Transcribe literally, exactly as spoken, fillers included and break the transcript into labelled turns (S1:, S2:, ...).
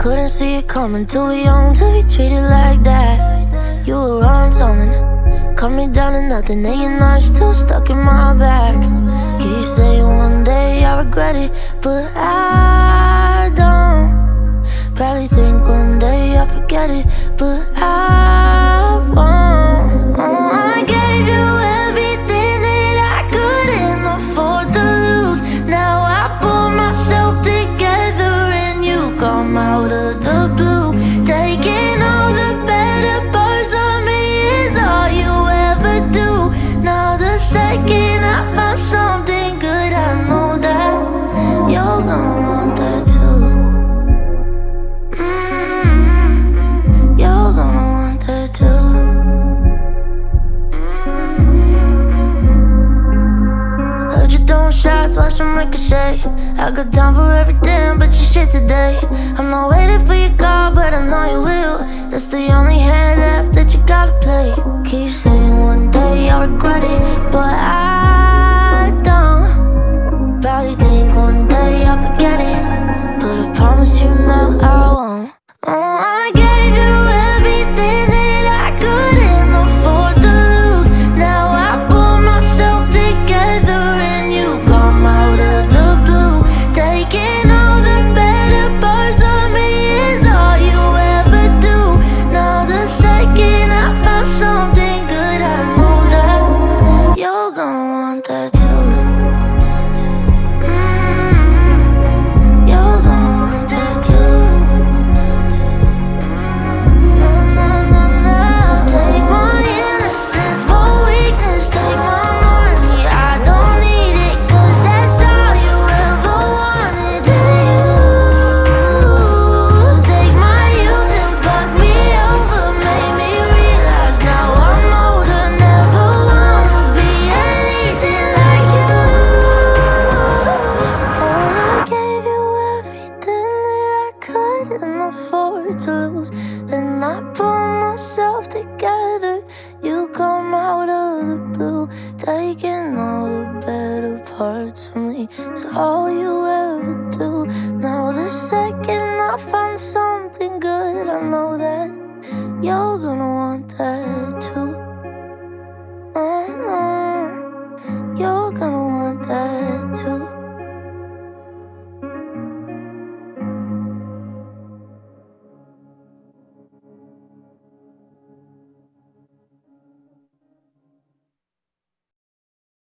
S1: Couldn't see it coming, too young to be treated like that. You were on something, cut me down to nothing, and your knife still stuck in my back. Keep saying one day I regret it, but I don't. Probably think one day I forget it, but I won't. Oh, I gave you everything that I couldn't afford to lose. Now I pull myself together and you come out of the blue. Taking all the better parts of me is all you ever do. Now the second I find something good, I know that you're gonna want that too. Mm-hmm. You're gonna want that too. Mm-hmm. Heard you throwing shots, watch them ricochet. I got time for everything but your shit today. I'm not waiting for your call, but I know you will. That's the only hand left that you gotta play. Keep saying one day I regret it, but I don't. Probably think